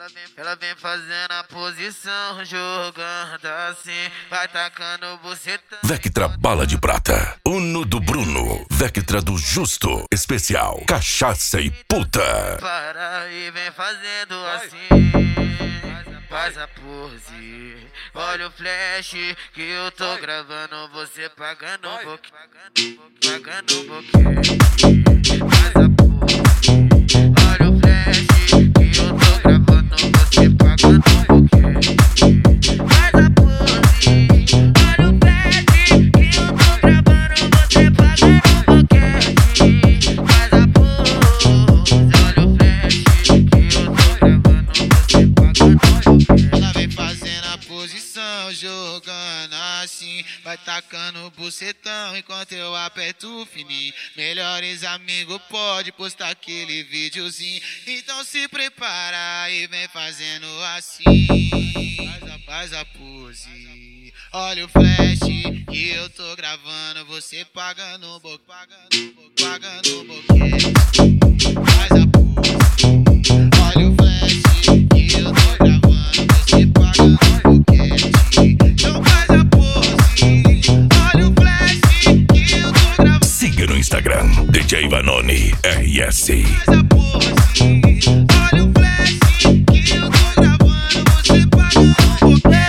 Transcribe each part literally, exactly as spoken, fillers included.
vem, ela vem fazendo a posição, jogando assim, vai tacando buceta. Vectra Bala de Prata, Uno do Bruno, Vectra do Justo, especial, cachaça e puta. Para e vem fazendo assim, faz a pose. Olha o flash que eu tô gravando, você pagando um pouquinho, pagando um pouquinho. Faz a pose. Olha o flash que eu tô gravando, você pagando um pouquinho. Faz a pose. Olha o flash que eu tô gravando, você pagando um pouquinho. Faz a pose. Olha o flash que eu tô gravando, você pagando um pouquinho. Ela vem fazendo a posição, jogando assim, vai tacando bucetão enquanto eu aperto o fininho. Melhores amigos pode postar aquele videozinho, então se prepara e vem fazendo assim. Faz a, faz a pose. Olha o flash que eu tô gravando, você pagando um pouco, pagando um pouco, pagando um pouquinho. Faz a pose. Olha o flash que eu tô gravando, você pagando um pouquinho. Então faz a pose. Olha o flash que eu tô gravando. Siga no Instagram, D J Vanoni R S. Faz a pose. Olha o flash que eu tô gravando, você pagando um pouquinho.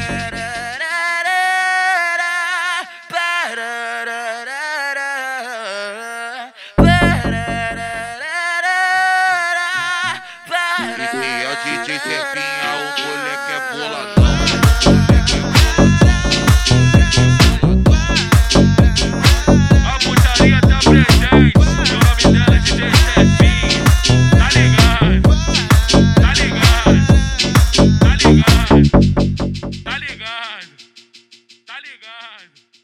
E a D J Serpinha, o moleque é boladão. A putaria tá presente, o nome dela é D J Serpinha. Tá ligado? Tá ligado? Tá ligado? Tá ligado? Tá ligado?